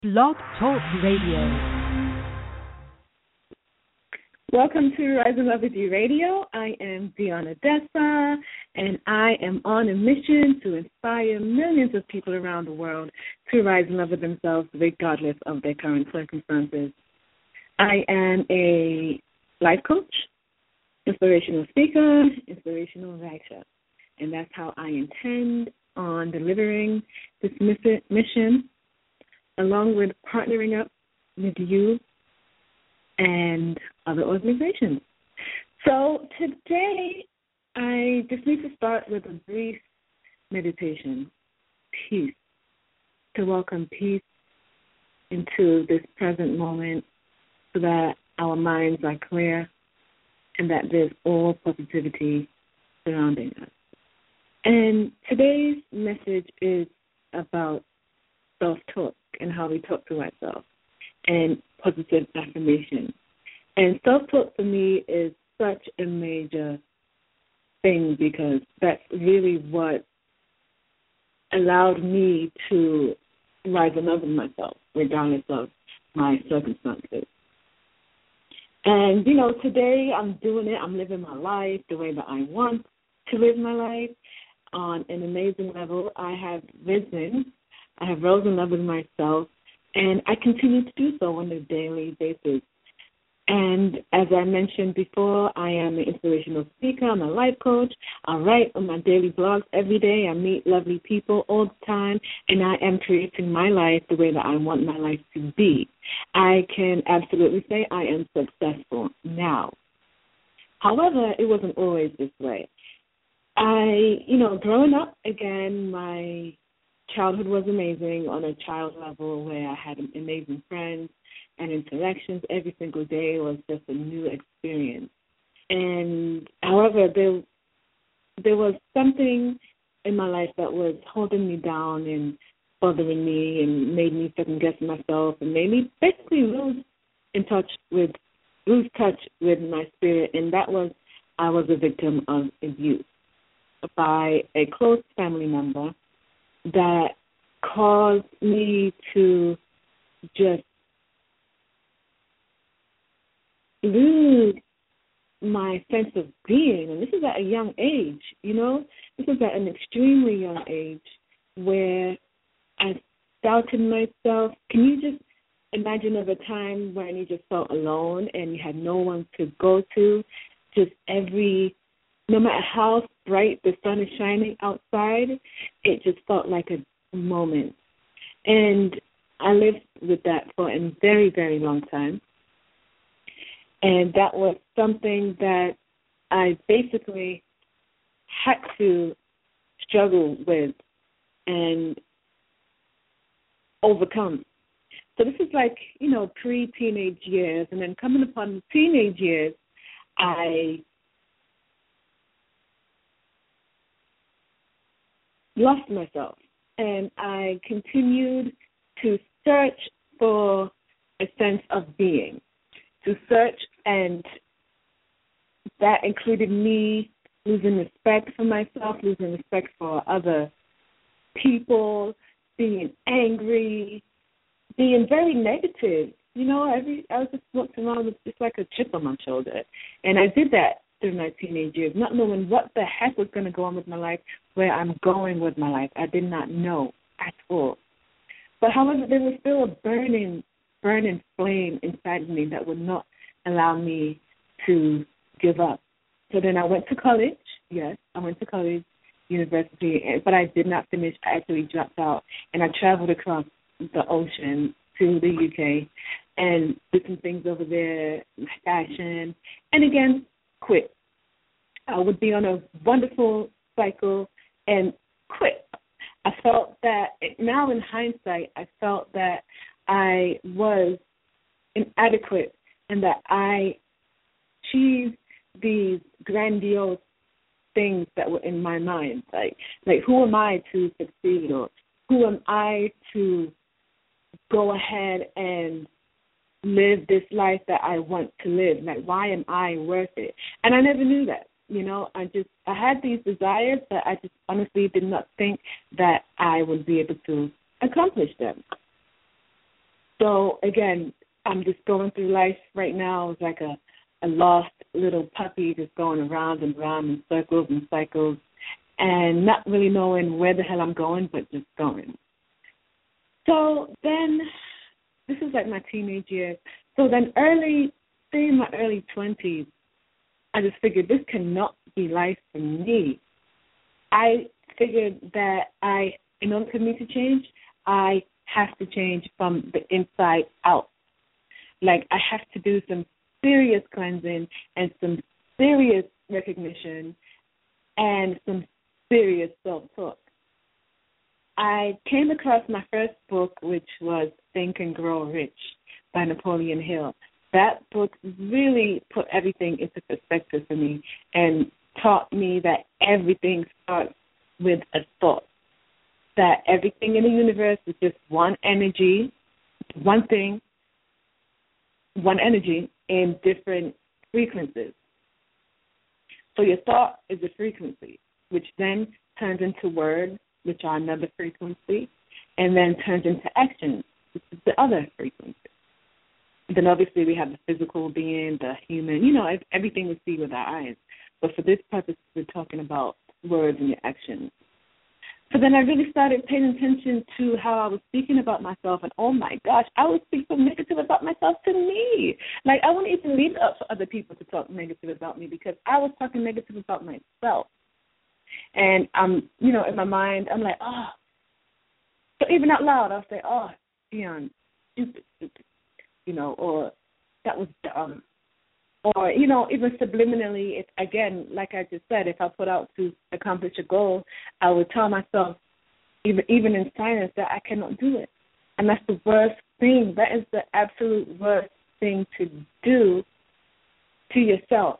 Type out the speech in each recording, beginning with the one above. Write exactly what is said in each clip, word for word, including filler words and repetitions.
Blog Talk Radio. Welcome to Rise and Love with You Radio. I am Deanna Dessa, and I am on a mission to inspire millions of people around the world to rise in love with themselves regardless of their current circumstances. I am a life coach, inspirational speaker, inspirational writer, and that's how I intend on delivering this mission, along with partnering up with you and other organizations. So today, I just need to start with a brief meditation, peace, to welcome peace into this present moment so that our minds are clear and that there's all positivity surrounding us. And today's message is about self-talk and how we talk to ourselves and positive affirmation. And self-talk for me is such a major thing because that's really what allowed me to rise in love with myself regardless of my circumstances. And, you know, today I'm doing it. I'm living my life the way that I want to live my life on an amazing level. I have risen. I have rose in love with myself, and I continue to do so on a daily basis. And as I mentioned before, I am an inspirational speaker. I'm a life coach. I write on my daily blogs every day. I meet lovely people all the time, and I am creating my life the way that I want my life to be. I can absolutely say I am successful now. However, it wasn't always this way. I, you know, growing up, again, my childhood was amazing on a child level where I had amazing friends and interactions. Every single day was just a new experience. And however, there there was something in my life that was holding me down and bothering me and made me second guess myself and made me basically lose in touch with lose touch with my spirit. And that was I was a victim of abuse by a close family member that caused me to just lose my sense of being. And this is at a young age, you know? This is at an extremely young age where I doubted myself. Can you just imagine of a time when you just felt alone and you had no one to go to? Just every, no matter how bright the sun is shining outside, it just felt like a moment. And I lived with that for a very, very long time. And that was something that I basically had to struggle with and overcome. So this is like, you know, pre-teenage years. And then coming upon the teenage years, I lost myself, and I continued to search for a sense of being, to search, and that included me losing respect for myself, losing respect for other people, being angry, being very negative. You know, every I was just walking around with just like a chip on my shoulder, and I did that through my teenage years, not knowing what the heck was going to go on with my life, where I'm going with my life. I did not know at all. But however, there was still a burning, burning flame inside of me that would not allow me to give up. So then I went to college. Yes, I went to college, university, but I did not finish. I actually dropped out, and I traveled across the ocean to the U K and did some things over there, fashion, and again, quit. I would be on a wonderful cycle and quit. I felt that, now in hindsight, I felt that I was inadequate and that I achieved these grandiose things that were in my mind. Like, like who am I to succeed, or who am I to go ahead and live this life that I want to live? Like, why am I worth it? And I never knew that. You know, I just, I had these desires, but I just honestly did not think that I would be able to accomplish them. So, again, I'm just going through life right now. It's like a, a lost little puppy just going around and around in circles and cycles and not really knowing where the hell I'm going, but just going. So then, this is like my teenage years. So then early, say in my early twenties, I just figured this cannot be life for me. I figured that I, in order for me to change, I have to change from the inside out. Like, I have to do some serious cleansing and some serious recognition and some serious self-talk. I came across my first book, which was Think and Grow Rich by Napoleon Hill. That book really put everything into perspective for me and taught me that everything starts with a thought, that everything in the universe is just one energy, one thing, one energy in different frequencies. So your thought is a frequency, which then turns into words, which are another frequency, and then turns into action, which is the other frequency. And then obviously we have the physical being, the human, you know, everything we see with our eyes. But for this purpose, we're talking about words and your actions. So then I really started paying attention to how I was speaking about myself, and oh my gosh, I would speak so negative about myself to me. Like, I wouldn't even leave it up for other people to talk negative about me because I was talking negative about myself. And I'm, you know, in my mind, I'm like, oh. So even out loud, I'll say, oh, Dion, stupid, stupid, you know, or that was dumb. Or, you know, even subliminally, if, again, like I just said, if I put out to accomplish a goal, I would tell myself, even even in silence, that I cannot do it. And that's the worst thing. That is the absolute worst thing to do to yourself.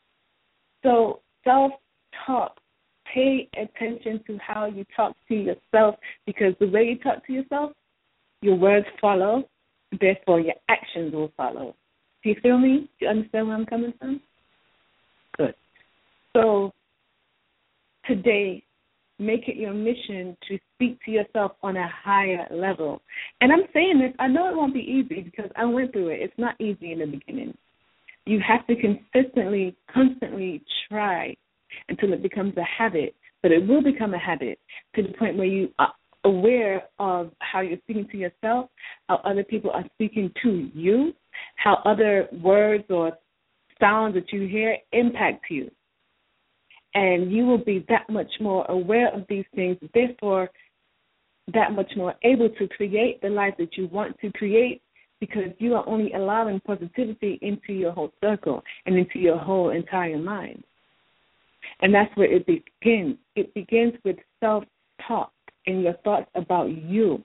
So self-talk, pay attention to how you talk to yourself, because the way you talk to yourself, your words follow, therefore your actions will follow. Do you feel me? Do you understand where I'm coming from? Good. So today, make it your mission to speak to yourself on a higher level. And I'm saying this, I know it won't be easy because I went through it. It's not easy in the beginning. You have to consistently, constantly try until it becomes a habit. But it will become a habit to the point where you are aware of how you're speaking to yourself, how other people are speaking to you, how other words or sounds that you hear impact you. And you will be that much more aware of these things, therefore that much more able to create the life that you want to create, because you are only allowing positivity into your whole circle and into your whole entire mind. And that's where it begins. It begins with self-talk and your thoughts about you.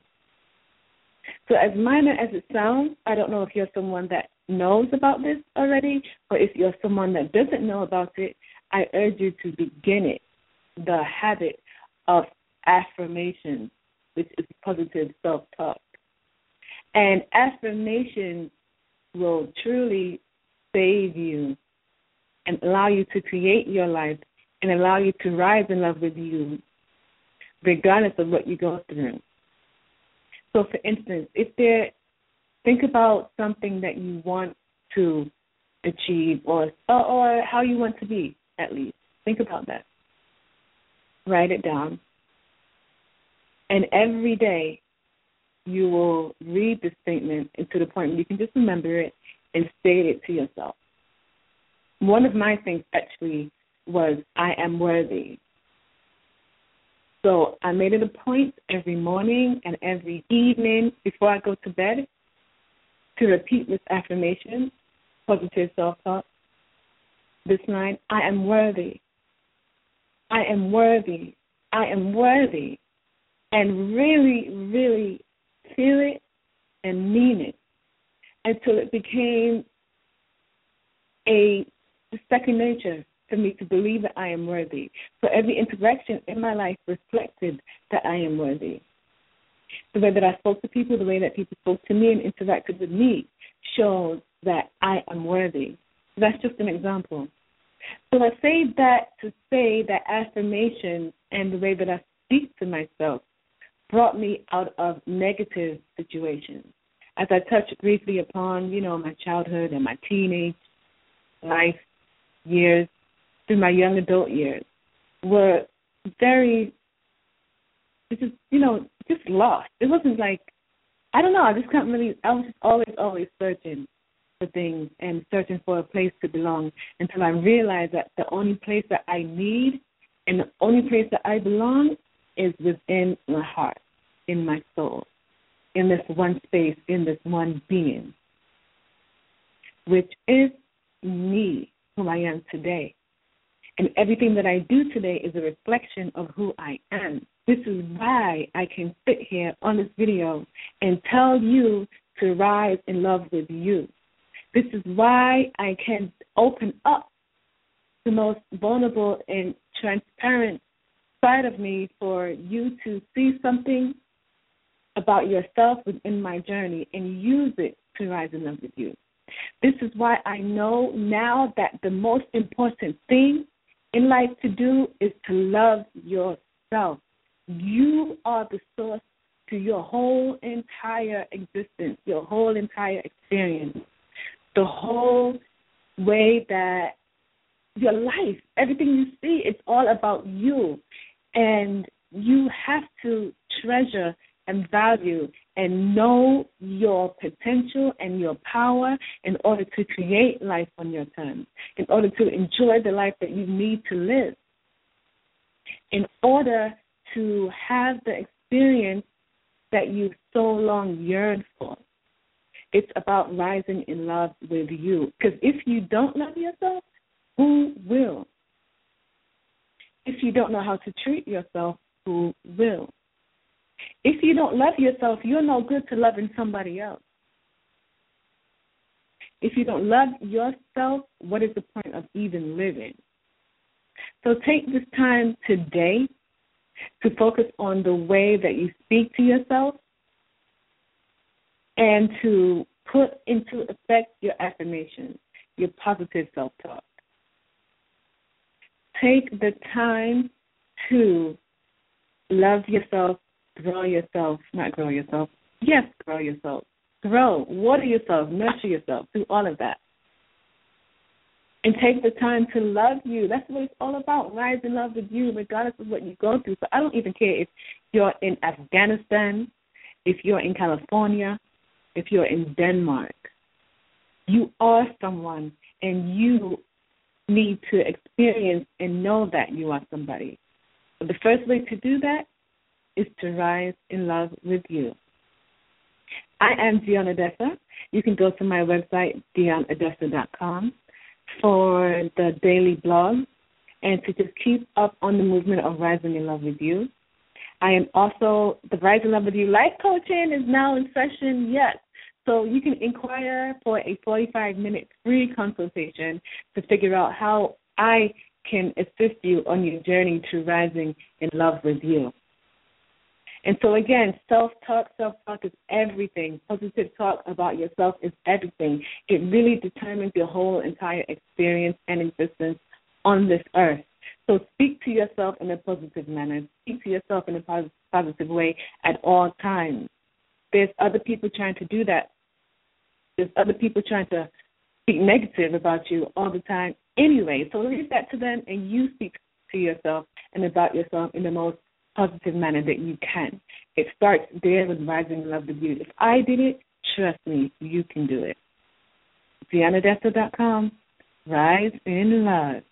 So as minor as it sounds, I don't know if you're someone that knows about this already, or if you're someone that doesn't know about it, I urge you to begin it, the habit of affirmation, which is positive self-talk. And affirmation will truly save you and allow you to create your life and allow you to rise in love with you, regardless of what you go through. So, for instance, if there, think about something that you want to achieve, or, or or how you want to be, at least. Think about that. Write it down. And every day you will read the statement and to the point where you can just remember it and state it to yourself. One of my things actually was, I am worthy. So I made it a point every morning and every evening before I go to bed to repeat this affirmation, positive self-talk. This line, I am worthy. I am worthy. I am worthy. And really, really feel it and mean it until it became a second nature for me to believe that I am worthy. So every interaction in my life reflected that I am worthy. The way that I spoke to people, the way that people spoke to me and interacted with me shows that I am worthy. So that's just an example. So I say that to say that affirmation and the way that I speak to myself brought me out of negative situations. as I touched briefly upon, you know, my childhood and my teenage life years through my young adult years, were very, just, you know, just lost. It wasn't like, I don't know, I just can't really, I was just always, always searching for things and searching for a place to belong until I realized that the only place that I need and the only place that I belong is within my heart, in my soul, in this one space, in this one being, which is me, who I am today. And everything that I do today is a reflection of who I am. This is why I can sit here on this video and tell you to rise in love with you. This is why I can open up the most vulnerable and transparent side of me for you to see something about yourself within my journey and use it to rise in love with you. This is why I know now that the most important thing in life to do is to love yourself. You are the source to your whole entire existence, your whole entire experience, the whole way that your life, everything you see, it's all about you. And you have to treasure and value and know your potential and your power in order to create life on your terms, in order to enjoy the life that you need to live, in order to have the experience that you so long yearned for. It's about rising in love with you. Because if you don't love yourself, who will? If you don't know how to treat yourself, who will? If you don't love yourself, you're no good to loving somebody else. If you don't love yourself, what is the point of even living? So take this time today to focus on the way that you speak to yourself and to put into effect your affirmations, your positive self-talk. Take the time to love yourself, grow yourself, not grow yourself, yes, grow yourself, grow, water yourself, nurture yourself, do all of that. And take the time to love you. That's what it's all about, rise in love with you, regardless of what you go through. So I don't even care if you're in Afghanistan, if you're in California, if you're in Denmark. You are someone, and you need to experience and know that you are somebody. But the first way to do that is to rise in love with you. I am Dion Adessa. You can go to my website, dion adessa dot com, for the daily blog and to just keep up on the movement of rising in love with you. I am also, the Rise in Love with You life coaching is now in session, yes. So you can inquire for a forty-five minute free consultation to figure out how I can assist you on your journey to rising in love with you. And so, again, self-talk, self-talk is everything. Positive talk about yourself is everything. It really determines your whole entire experience and existence on this earth. So speak to yourself in a positive manner. Speak to yourself in a positive way at all times. There's other people trying to do that. There's other people trying to speak negative about you all the time anyway. So leave that to them, and you speak to yourself and about yourself in the most positive manner that you can. It starts there with rising in love with you. If I did it, trust me, you can do it. dion adessa dot com, rise in love.